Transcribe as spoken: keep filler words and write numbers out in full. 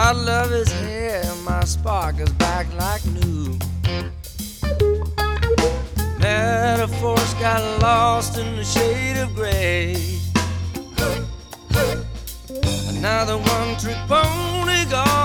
I love his hair, my spark is back like new. Metaphors got lost in the shade of gray. Another one-trick pony gone.